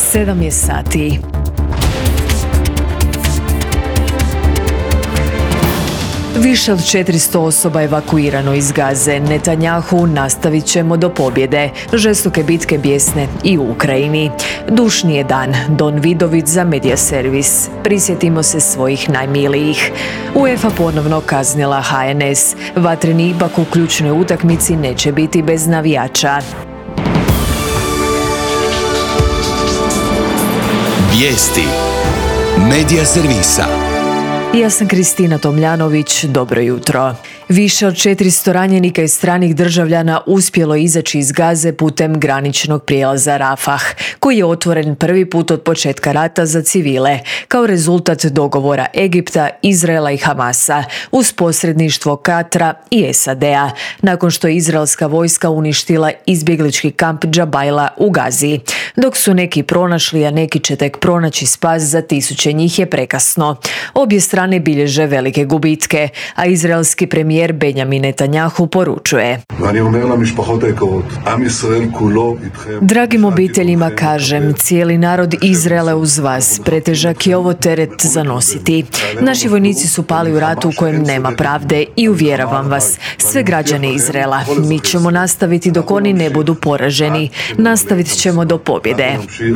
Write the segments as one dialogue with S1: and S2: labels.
S1: 7 je sati. Više od 400 osoba evakuirano iz Gaze. Netanjahu: nastavit ćemo do pobjede. Žestoke bitke bijesne i u Ukrajini. Dušni je dan. Don Vidović za Medija servis. Prisjetimo se svojih najmilijih. UEFA ponovno kaznila HNS. Vatreni ipak u ključnoj utakmici neće biti bez navijača.
S2: Vijesti Medija servisa.
S1: Ja sam Kristina Tomljanović, dobro jutro. Više od 400 ranjenika i stranih državljana uspjelo izaći iz Gaze putem graničnog prijelaza Rafah, koji je otvoren prvi put od početka rata za civile, kao rezultat dogovora Egipta, Izraela i Hamasa, uz posredništvo Katra i SAD-a, nakon što je izraelska vojska uništila izbjeglički kamp Džabajla u Gazi. Dok su neki pronašli, a neki će tek pronaći spas, za tisuće njih je prekasno. Obje strane bilježe velike gubitke, a izraelski premijer Benjamin Netanjahu poručuje: dragim obiteljima kažem, cijeli narod Izraela uz vas, pretežak je ovo teret za nositi. Naši vojnici su pali u ratu u kojem nema pravde i uvjeravam vas, sve građane Izraela, mi ćemo nastaviti dok oni ne budu poraženi. Nastavit ćemo do pobjede.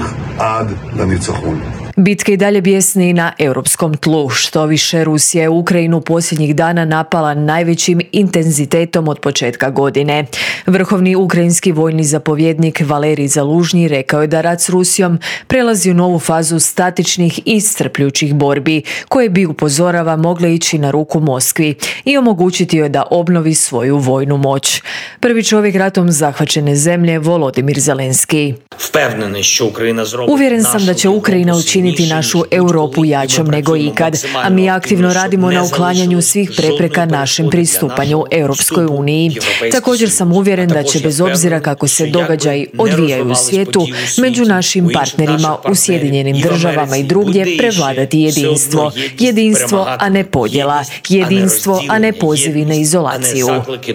S1: Bitke i dalje bijesne i na europskom tlu. Što više, Rusija je Ukrajinu posljednjih dana napala najvećim intenzitetom od početka godine. Vrhovni ukrajinski vojni zapovjednik Valerij Zalužnji rekao je da rat s Rusijom prelazi u novu fazu statičnih i iscrpljujućih borbi, koje bi, upozorava, mogle ići na ruku Moskvi i omogućiti joj da obnovi svoju vojnu moć. Prvi čovjek ratom zahvaćene zemlje, Volodimir Zelenski. Uvjeren sam da će Ukrajina učiniti našu Europu jačom nego ikad, a mi aktivno radimo na uklanjanju svih prepreka našem pristupanju Europskoj uniji. Također sam uvjeren da će, bez obzira kako se događaji odvijaju u svijetu, među našim partnerima u Sjedinjenim Državama i drugdje prevladati jedinstvo. Jedinstvo, a ne podjela. Jedinstvo, a ne pozivi na izolaciju.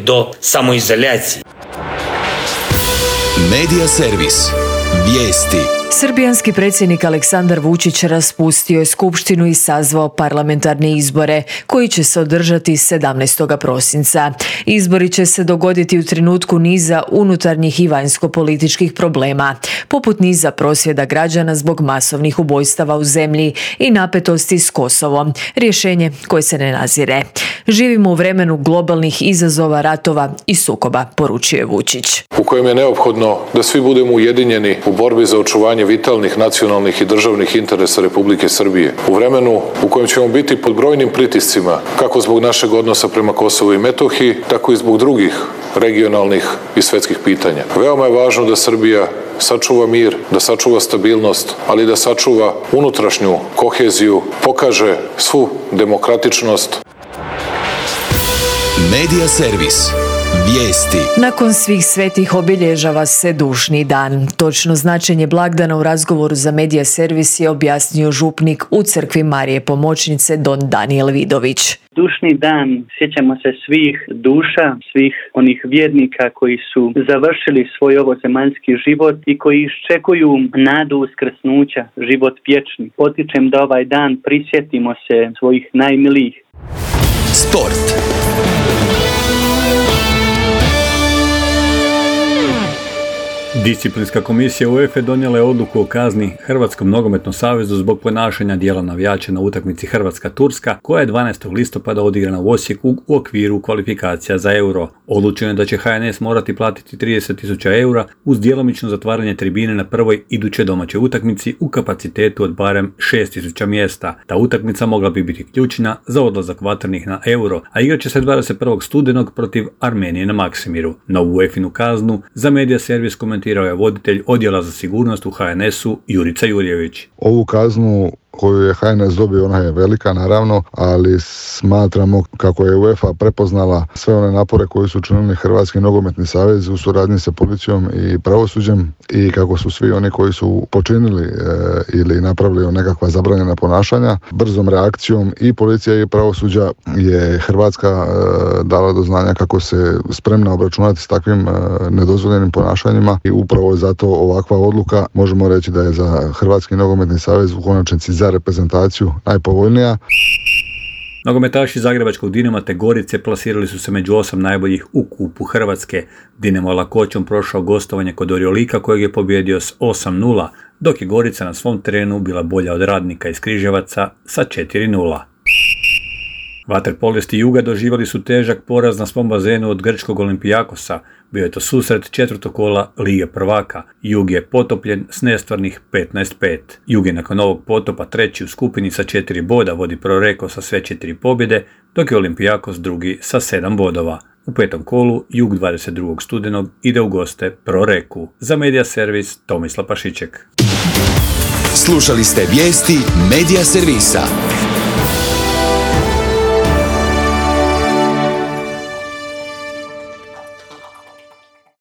S2: Medija servis. Vijesti.
S1: Srbijanski predsjednik Aleksandar Vučić raspustio je skupštinu i sazvao parlamentarne izbore koji će se održati 17. prosinca. Izbori će se dogoditi u trenutku niza unutarnjih i vanjsko-političkih problema, poput niza prosvjeda građana zbog masovnih ubojstava u zemlji i napetosti s Kosovom, rješenje koje se ne nazire. Živimo u vremenu globalnih izazova, ratova i sukoba, poručio je Vučić.
S3: U kojem je neophodno da svi budemo ujedinjeni u borbi za očuvanje vitalnih nacionalnih i državnih interesa Republike Srbije. U vremenu u kojem ćemo biti pod brojnim pritiscima, kako zbog našeg odnosa prema Kosovu i Metohiji, tako i zbog drugih regionalnih i svjetskih pitanja. Veoma je važno da Srbija sačuva mir, da sačuva stabilnost, ali da sačuva unutrašnju koheziju, pokaže svu demokratičnost.
S2: Medija servis. Vijesti.
S1: Nakon svih svetih obilježava se Dušni dan. Točno značenje blagdana u razgovoru za Medija servis je objasnio župnik u crkvi Marije Pomoćnice Don Danijel Vidović.
S4: Dušni dan, sjećamo se svih duša, svih onih vjernika koji su završili svoj ovozemaljski život i koji iščekuju nadu uskrsnuća, život vječni. Potičem da ovaj dan prisjetimo se svojih najmilijih.
S2: Sport.
S5: Disciplinska komisija UEFA donijela je odluku o kazni Hrvatskom nogometnom savezu zbog ponašanja dijela navijača na utakmici Hrvatska-Turska, koja je 12. listopada odigrana u Osijeku u okviru kvalifikacija za Euro. Odlučeno je da će HNS morati platiti 30.000 eura uz djelomično zatvaranje tribine na prvoj idućoj domaćoj utakmici u kapacitetu od barem 6.000 mjesta. Ta utakmica mogla bi biti ključna za odlazak vatrenih na Euro, a igrat će se 21. studenog protiv Armenije na Maksimiru. Na UEFA-inu kaznu za Medija servis komentirao je voditelj odjela za sigurnost u HNS-u Jurica Jurjević.
S6: Ovu kaznu koju je HNS dobio, ona je velika naravno, ali smatramo kako je UEFA prepoznala sve one napore koji su činili Hrvatski nogometni savez u suradnji sa policijom i pravosuđem i kako su svi oni koji su počinili ili napravili nekakva zabranjena ponašanja, brzom reakcijom i policija i pravosuđa je Hrvatska dala do znanja kako se spremna obračunati s takvim nedozvoljenim ponašanjima i upravo je zato ovakva odluka, možemo reći da je za Hrvatski nogometni savez u konačnici za reprezentaciju najpovoljnija.
S5: Nogometaši zagrebačkog Dinama te Gorice plasirali su se među 8 najboljih u kupu Hrvatske. Dinamo lakoćom prošao gostovanje kod Oriolika kojeg je pobijedio s 8-0, dok je Gorica na svom terenu bila bolja od Radnika iz Križevaca sa 4-0. Vaterpolisti Juga doživjeli su težak poraz na svom bazenu od grčkog Olimpijakosa. Bio je to susret četvrtog kola Lige prvaka. Jug je potopljen s nestvarnih 15-5. Jug je nakon ovog potopa treći u skupini sa 4 boda, vodi Proreko sa sve 4 pobjede, dok je Olimpijakos drugi sa 7 bodova. U petom kolu Jug 22. studenog ide u goste Proreku. Za Medija Servis Tomislav Pašiček.
S2: Slušali ste vijesti Medija Servisa.